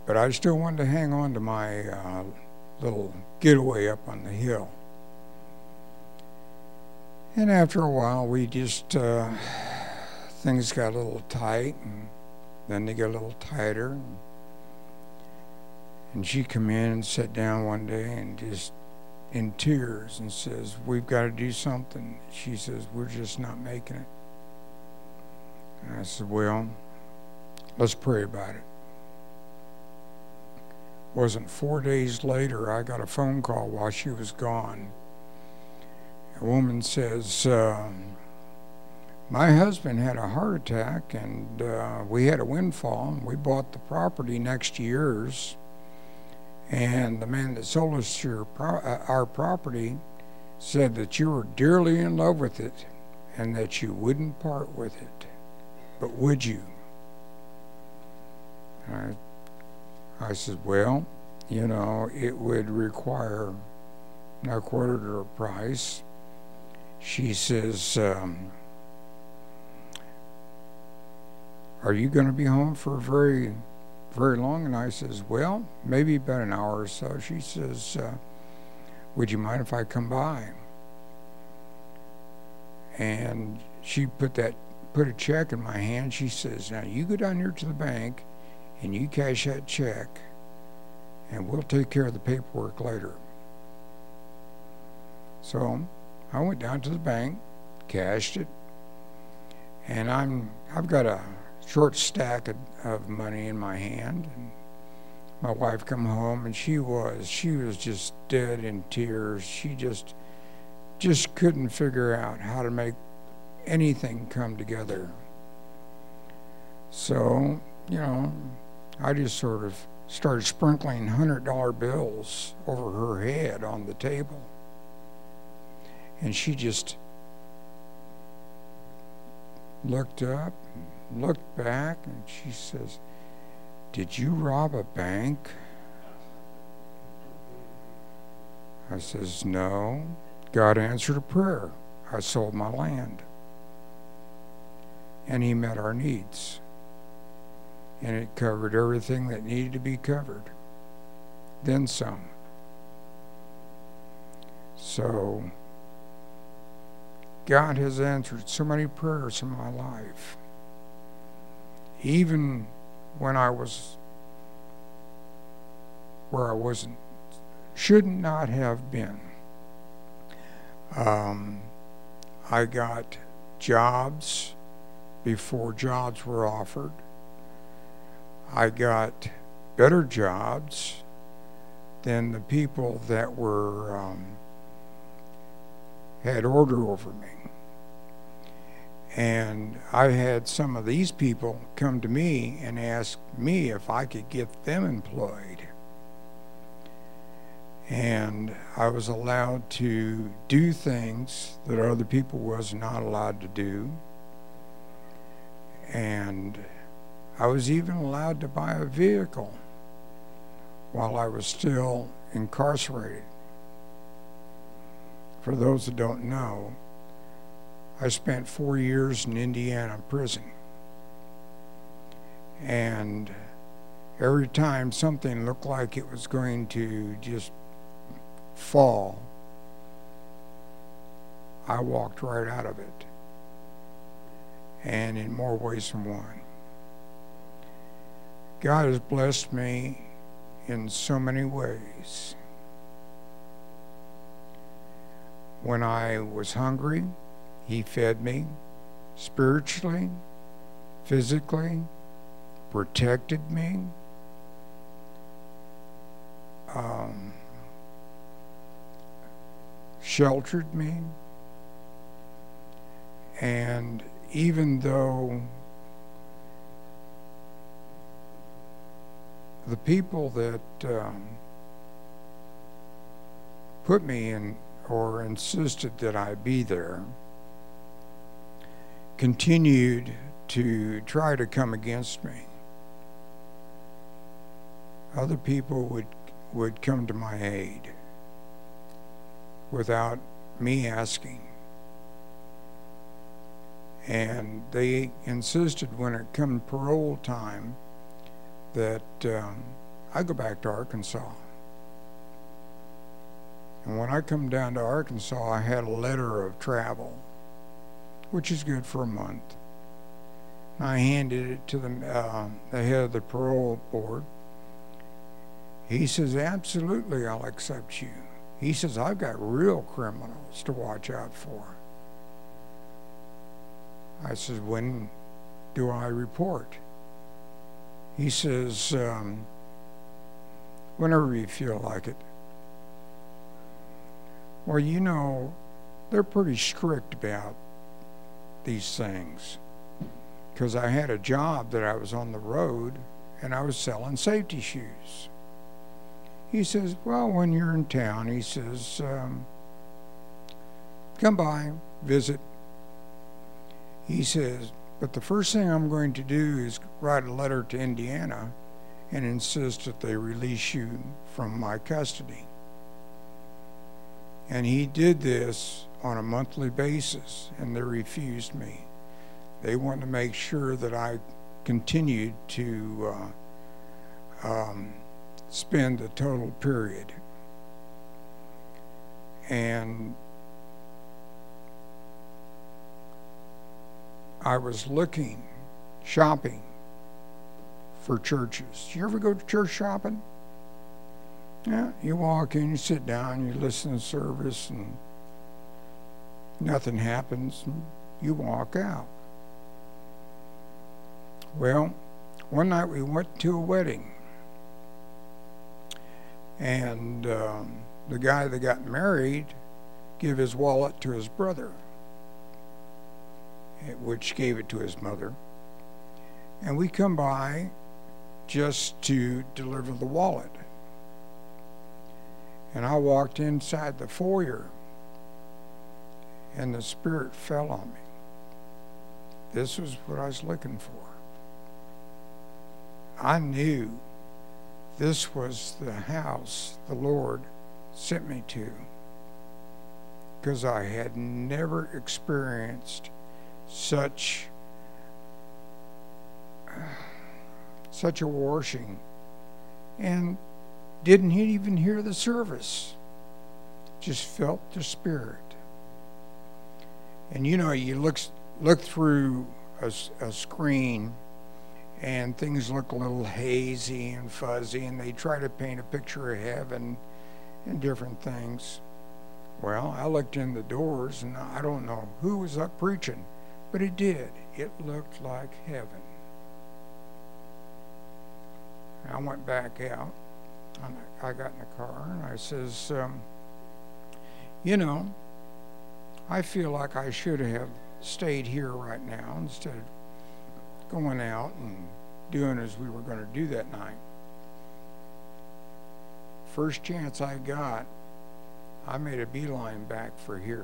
But I still wanted to hang on to my little getaway up on the hill. And after a while, we just, things got a little tight, and then they got a little tighter. And she come in and sat down one day and just in tears and says, "We've got to do something." She says, "We're just not making it." And I said, "Well, let's pray about it." Wasn't 4 days later, I got a phone call while she was gone. A woman says, "My husband had a heart attack, and we had a windfall, and we bought the property next to yours. And the man that sold us our property said that you were dearly in love with it and that you wouldn't part with it. But would you?" I said, "Well, you know, it would require," and I quoted her a price. She says, "Are you going to be home for very long?" And I says, "Well, maybe about an hour or so." She says, "Would you mind if I come by?" And she put a check in my hand. She says, "Now you go down here to the bank and you cash that check, and we'll take care of the paperwork later." So I went down to the bank, cashed it, and I've got a short stack of money in my hand. And my wife come home, and she was just dead in tears. She just couldn't figure out how to make anything come together. So, you know, I just sort of started sprinkling $100 bills over her head on the table. And she just looked up and looked back, and she says, "Did you rob a bank?" I says, "No. God answered a prayer. I sold my land. And He met our needs. And it covered everything that needed to be covered. Then some." So God has answered so many prayers in my life. Even when I was where I should not have been. I got jobs before jobs were offered. I got better jobs than the people that had order over me. And I had some of these people come to me and ask me if I could get them employed. And I was allowed to do things that other people was not allowed to do. And I was even allowed to buy a vehicle while I was still incarcerated. For those that don't know, I spent 4 years in Indiana prison. And every time something looked like it was going to just fall, I walked right out of it. And in more ways than one. God has blessed me in so many ways. When I was hungry, He fed me spiritually, physically, protected me, sheltered me. And even though the people that put me in or insisted that I be there continued to try to come against me, other people would come to my aid without me asking. And they insisted when it come parole time that I go back to Arkansas. And when I come down to Arkansas, I had a letter of travel, which is good for a month. And I handed it to the head of the parole board. He says, absolutely, I'll accept you. He says, I've got real criminals to watch out for. I says, when do I report? He says, whenever you feel like it. Well, you know, they're pretty strict about these things. Because I had a job that I was on the road and I was selling safety shoes. He says, well, when you're in town, he says, come by, visit. He says, but the first thing I'm going to do is write a letter to Indiana and insist that they release you from my custody. And he did this on a monthly basis, and they refused me. They wanted to make sure that I continued to spend the total period. And I was shopping for churches. Do you ever go to church shopping? Yeah, you walk in, you sit down, you listen to service, and nothing happens, and you walk out. Well, one night we went to a wedding, and the guy that got married gave his wallet to his brother, which gave it to his mother. And we come by just to deliver the wallet. And I walked inside the foyer, and the Spirit fell on me. This was what I was looking for. I knew this was the house the Lord sent me to, because I had never experienced such a washing, and didn't even hear the service. Just felt the Spirit. And you know, you look through a screen, and things look a little hazy and fuzzy, and they try to paint a picture of heaven and different things. Well, I looked in the doors, and I don't know who was up preaching, but it did. It looked like heaven. I went back out. I got in the car, and I says, you know, I feel like I should have stayed here right now instead of going out and doing as we were going to do that night. First chance I got, I made a beeline back for here.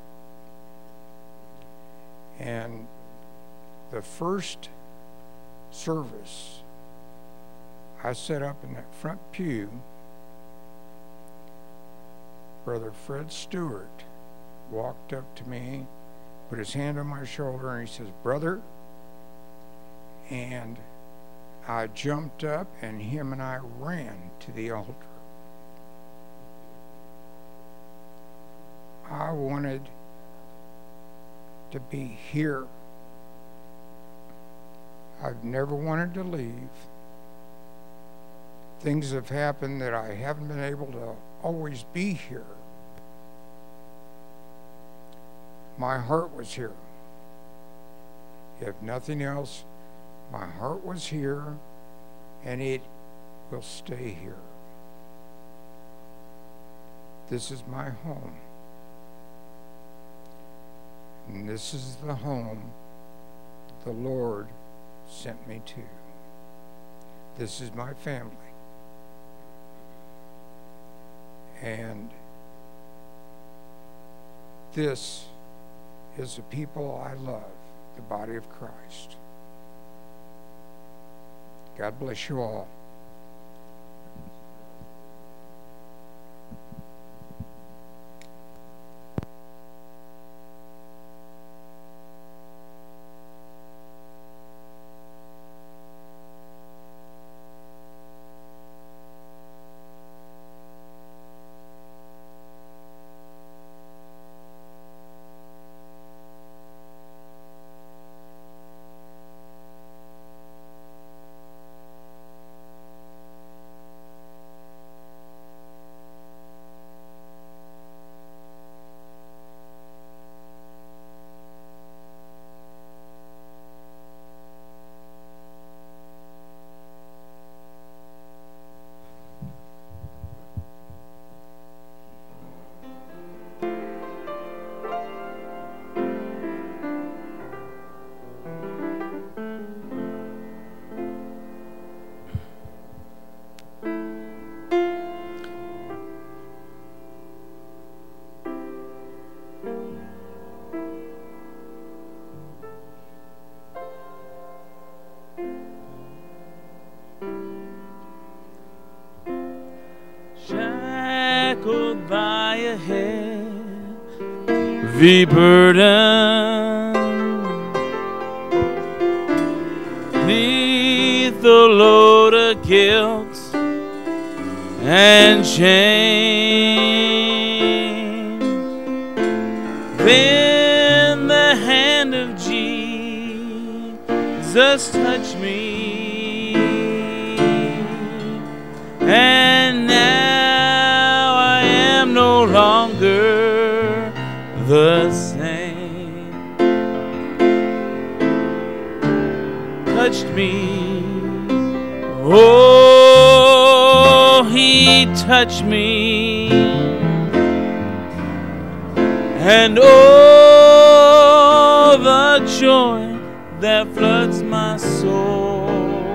And the first service, I sat up in that front pew. Brother Fred Stewart walked up to me, put his hand on my shoulder, and he says, "Brother," and I jumped up, and him and I ran to the altar. I wanted to be here. I've never wanted to leave. Things have happened that I haven't been able to always be here. My heart was here. If nothing else, my heart was here, and it will stay here. This is my home. And this is the home the Lord sent me to. This is my family. And this is the people I love, the body of Christ. God bless you all. a heavy burden, neath the load of guilt and shame. Then the hand of Jesus touched me, and now I am no longer the same. Touched me, oh, he touched me, and oh, the joy that floods my soul.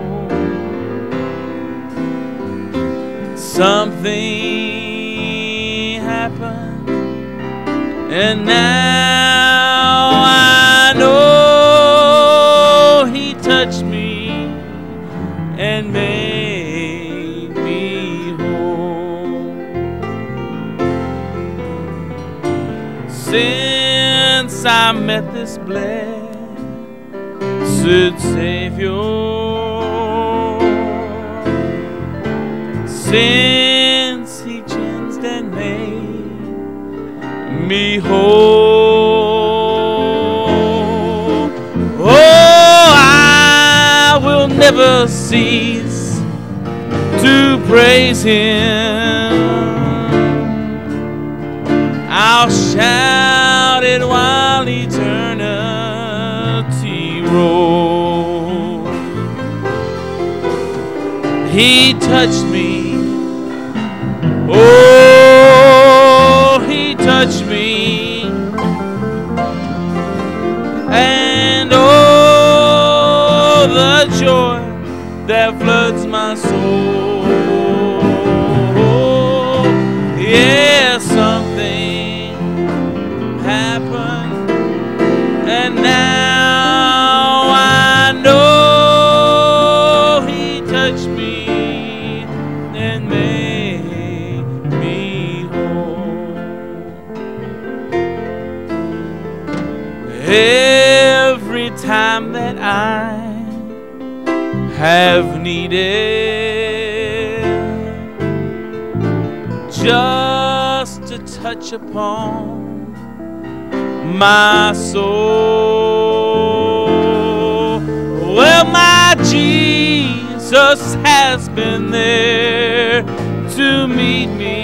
Something happened, and now I know he touched me and made me whole. Since I met this blessed Savior, since he changed and made me whole, oh, I will never cease to praise him. I'll shout it while eternity rolls. He touched me, oh, he touched me, and oh, the joy that floods my soul. Yeah, something happened, and now I know he touched me and made me whole. Every time that I have needed just to touch upon my soul, well, my Jesus has been there to meet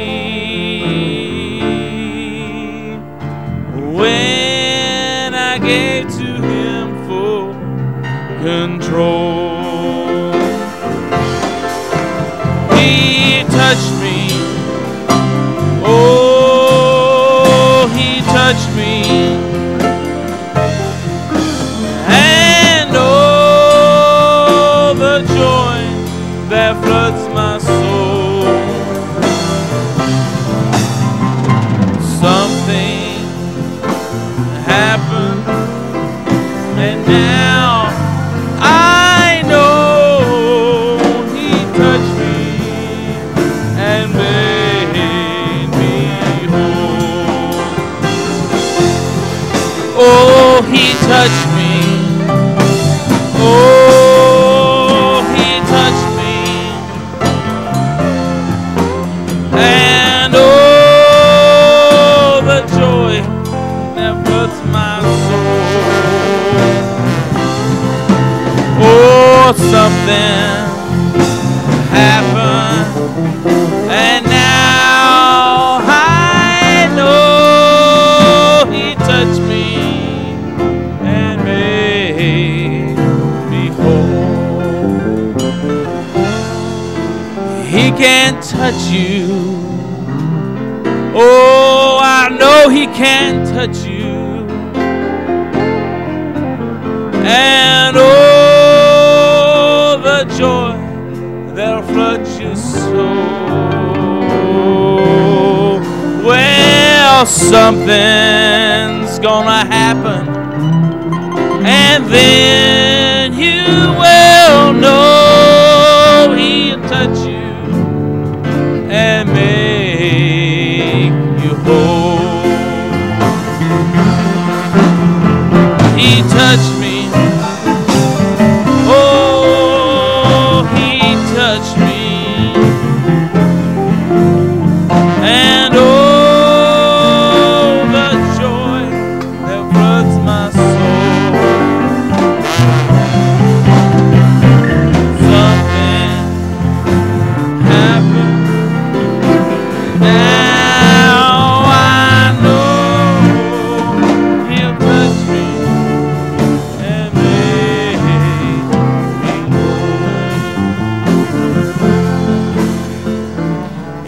me when I gave to him full control. He touched me, oh, he touched me, and oh, the joy that floods my soul. Something happened, and now I know he touched me and made me whole. Oh, he touched me, oh, he touched me, and oh, the joy that floods my soul. Oh, something happened, and now I know he touched me and made me whole. He can't touch you, oh, I know he can't touch you, and oh, the joy that'll flood your soul. Well, something's gonna happen, and then you will know he'll touch you and make you whole.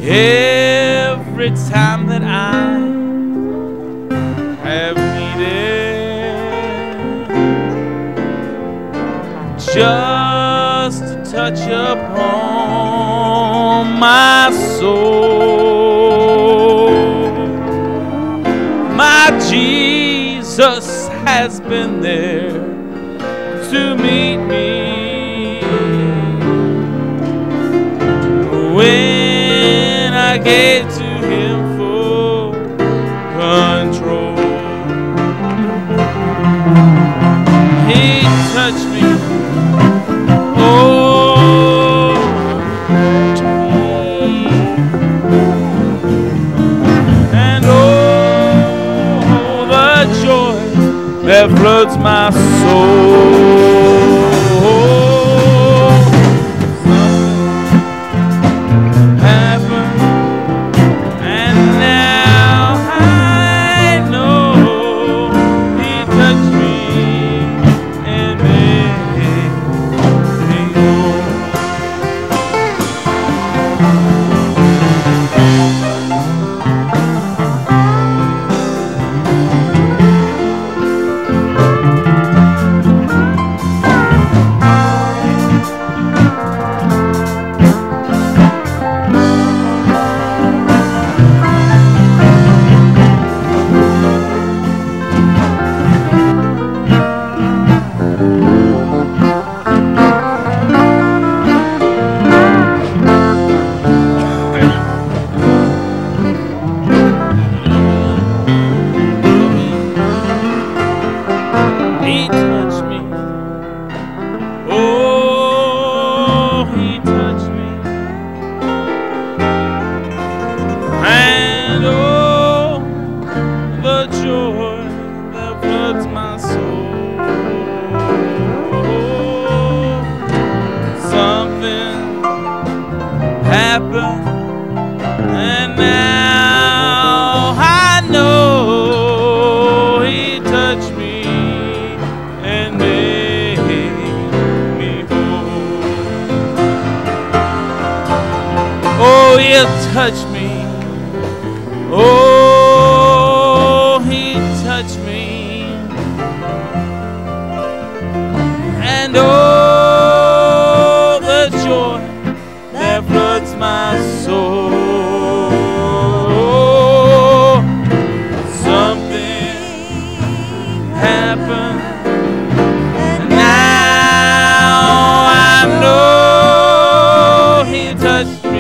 every time that I have needed just to touch upon my soul. My Jesus has been there to meet me when I gave to him full control. He touched me, oh, and oh, the joy that floods my soul. Touch me, oh, he touched me, and oh, the joy that floods my soul. Something happened, and now I know he touched me.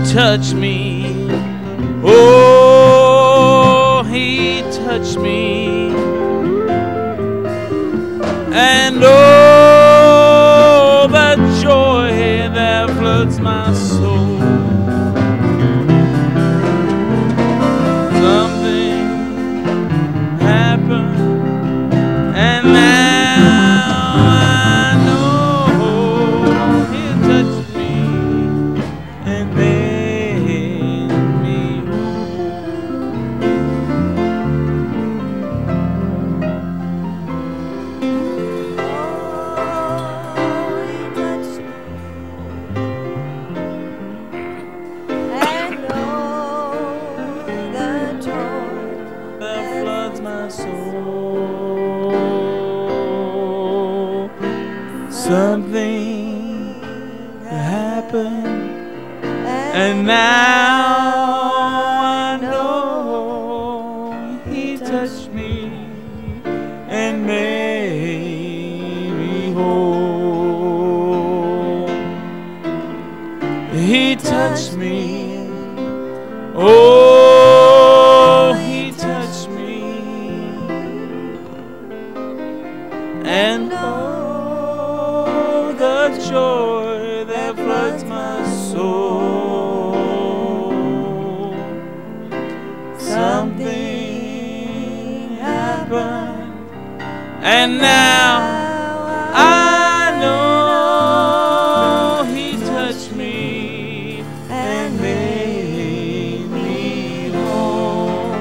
touched me. Oh, He touched me. And oh, the joy that floods my soul. Something happened, and now I know He touched me and made me something happened, and now I know He touched me and made me whole. He touched me. Oh, He touched me. And the joy that floods my soul. Something happened, and now I know He touched me and made me whole.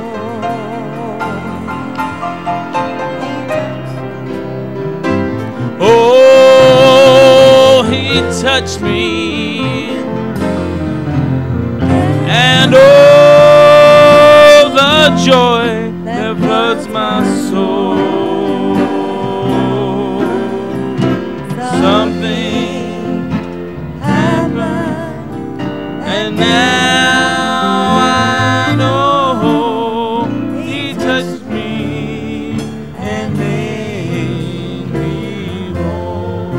Oh, He touched me, and oh, the joy that floods my soul. Something happened, and now I know He touched me and made me whole.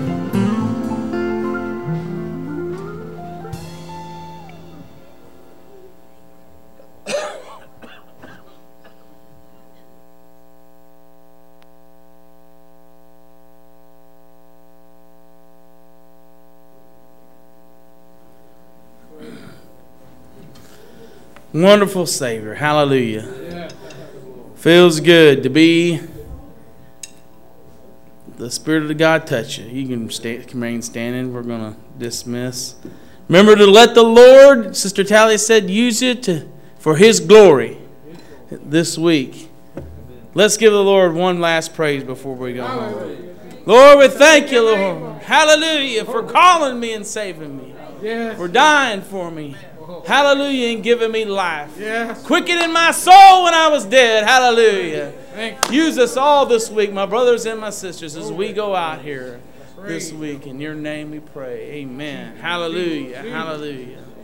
Wonderful Savior. Hallelujah. Feels good to be the Spirit of God touch you. You can remain standing. We're going to dismiss. Remember to let the Lord, Sister Talia said, use it for His glory this week. Let's give the Lord one last praise before we go home. Lord, we thank you, Lord. Hallelujah, for calling me and saving me. For dying for me. Hallelujah, and giving me life. Quickening my soul when I was dead. Hallelujah. Use us all this week, my brothers and my sisters, as we go out here this week. In your name we pray. Amen. Hallelujah. Hallelujah.